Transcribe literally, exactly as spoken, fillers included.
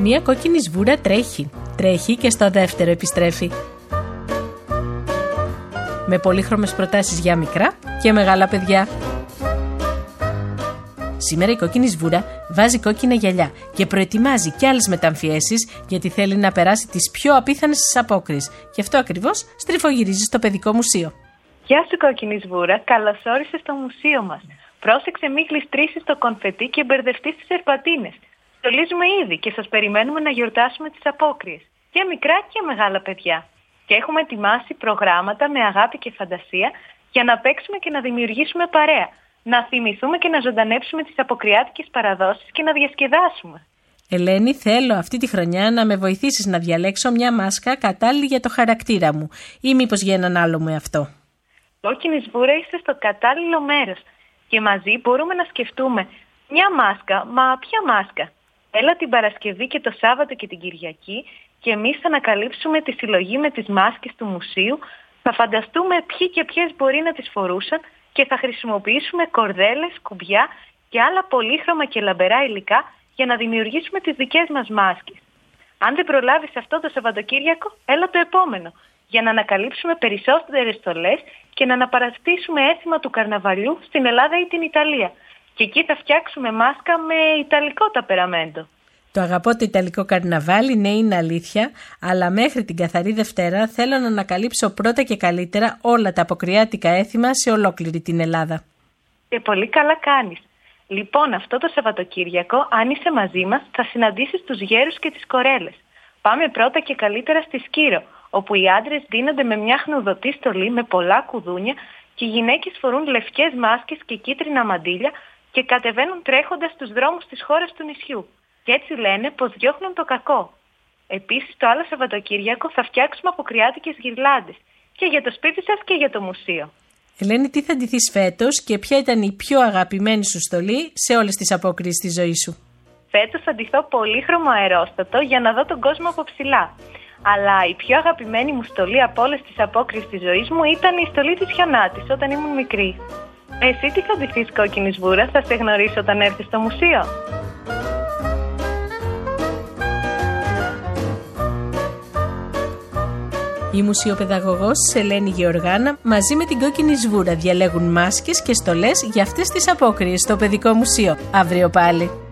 Μία κόκκινη σβούρα τρέχει. Τρέχει και στο δεύτερο επιστρέφει. Με πολύχρωμες προτάσεις για μικρά και μεγάλα παιδιά. Σήμερα η κόκκινη σβούρα βάζει κόκκινα γυαλιά και προετοιμάζει κι άλλες μεταμφιέσεις, γιατί θέλει να περάσει τις πιο απίθανες της απόκριες. Γι' αυτό ακριβώς στριφογυρίζει στο παιδικό μουσείο. Γεια σου κόκκινη σβούρα, καλώς όρισες στο μουσείο μας. Πρόσεξε μην γλιστρήσεις το κονφετί και μπερδευτείς τις ερπατίνες. Στολίζουμε ήδη και σας περιμένουμε να γιορτάσουμε τις απόκριες. Και μικρά και μεγάλα παιδιά. Και έχουμε ετοιμάσει προγράμματα με αγάπη και φαντασία για να παίξουμε και να δημιουργήσουμε παρέα. Να θυμηθούμε και να ζωντανέψουμε τις αποκριάτικες παραδόσεις και να διασκεδάσουμε. Ελένη, θέλω αυτή τη χρονιά να με βοηθήσεις να διαλέξω μια μάσκα κατάλληλη για το χαρακτήρα μου, ή μήπως για έναν άλλο μου εαυτό. Κόκκινη σβούρα, είστε στο κατάλληλο μέρος. Και μαζί μπορούμε να σκεφτούμε μια μάσκα, μα ποια μάσκα. Έλα την Παρασκευή και το Σάββατο και την Κυριακή και εμείς θα ανακαλύψουμε τη συλλογή με τις μάσκες του μουσείου, θα φανταστούμε ποιοι και ποιες μπορεί να τις φορούσαν και θα χρησιμοποιήσουμε κορδέλες, κουμπιά και άλλα πολύχρωμα και λαμπερά υλικά για να δημιουργήσουμε τις δικές μας μάσκες. Αν δεν προλάβεις αυτό το Σαββατοκύριακο, έλα το επόμενο, για να ανακαλύψουμε περισσότερες στολές και να αναπαραστήσουμε έθιμα του καρναβαλιού στην Ελλάδα ή την Ιταλία. Και εκεί θα φτιάξουμε μάσκα με ιταλικό ταπεραμέντο. Το αγαπώ το ιταλικό καρναβάλι, ναι, είναι αλήθεια, αλλά μέχρι την καθαρή Δευτέρα θέλω να ανακαλύψω πρώτα και καλύτερα όλα τα αποκριάτικα έθιμα σε ολόκληρη την Ελλάδα. Και πολύ καλά κάνεις. Λοιπόν, αυτό το Σαββατοκύριακο, αν είσαι μαζί μας, θα συναντήσεις τους γέρους και τις κορέλες. Πάμε πρώτα και καλύτερα στη Σκύρο, όπου οι άντρες δίνονται με μια χνουδωτή στολή με πολλά κουδούνια και οι γυναίκες φορούν λευκές μάσκες και κίτρινα μαντίλια και κατεβαίνουν τρέχοντας στους δρόμους της χώρας του νησιού. Και έτσι λένε πως διώχνουν το κακό. Επίσης, το άλλο Σαββατοκύριακο θα φτιάξουμε αποκριάτικες γυρλάντες και για το σπίτι σας και για το μουσείο. Ελένη, τι θα ντυθείς φέτος και ποια ήταν η πιο αγαπημένη σου στολή σε όλες τις απόκριες της ζωής σου? Φέτος θα ντυθώ πολύχρωμο αερόστατο για να δω τον κόσμο από ψηλά. Αλλά η πιο αγαπημένη μου στολή από όλες τις απόκριες της ζωής μου ήταν η στολή της Χιονάτης όταν ήμουν μικρή. Εσύ τι θα ντυθείς κόκκινη σβούρα, θα σε γνωρίσω όταν έρθεις στο μουσείο? Η μουσιοπαιδαγωγός Ελένη Γεωργάνα μαζί με την κόκκινη σβούρα διαλέγουν μάσκες και στολές για αυτές τις απόκριες στο παιδικό μουσείο. Αύριο πάλι.